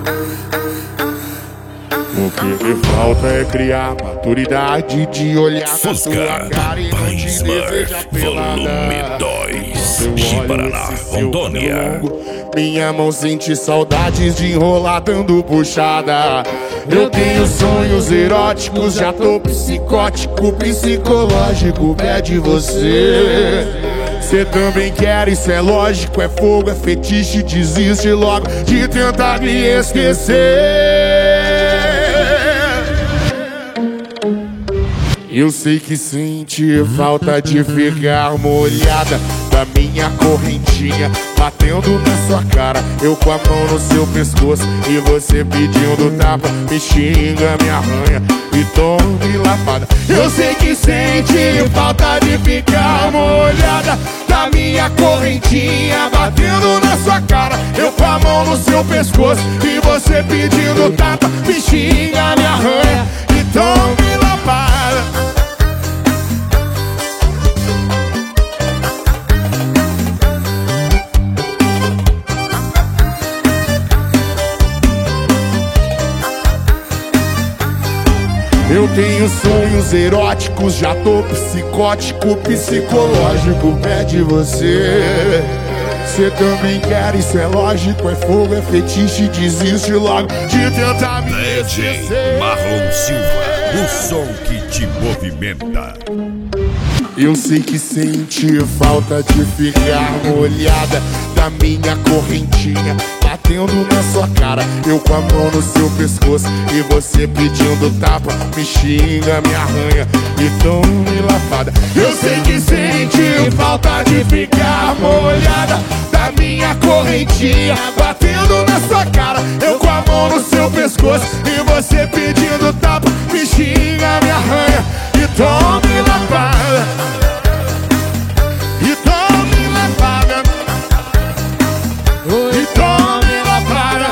O que me falta é criar maturidade de olhar na sua cara e não te desejar pelada. Volume 2 de Paraná, Rondônia. Minha mão sente saudades de enrolar dando puxada. Eu tenho sonhos eróticos, já tô psicótico, psicológico, pé de você. Cê também quer, isso é lógico, é fogo, é fetiche, desiste logo de tentar me esquecer. Eu sei que sente falta de ficar molhada da minha correntinha batendo na sua cara, eu com a mão no seu pescoço e você pedindo tapa, me xinga, me arranha e tome lapada. Eu sei que sente falta de ficar molhada da minha correntinha batendo na sua cara, eu com a mão no seu pescoço e você pedindo tapa, me xinga, me arranha e tome lapada. Eu tenho sonhos eróticos, já tô psicótico, psicológico, pé de você. Cê também quer, isso é lógico, é fogo, é fetiche, desiste logo de tentar me esquecer. Marlon Silva, o som que te movimenta. Eu sei que sente falta de ficar molhada da minha correntinha batendo na sua cara, eu com a mão no seu pescoço e você pedindo tapa, me xinga, me arranha e tome lavada. Eu sei que sente falta de ficar molhada da minha correntinha batendo na sua cara, eu com a mão no seu pescoço e você pedindo tapa, me xinga, me arranha e tome lavada. E tome lavada. E tome lavada.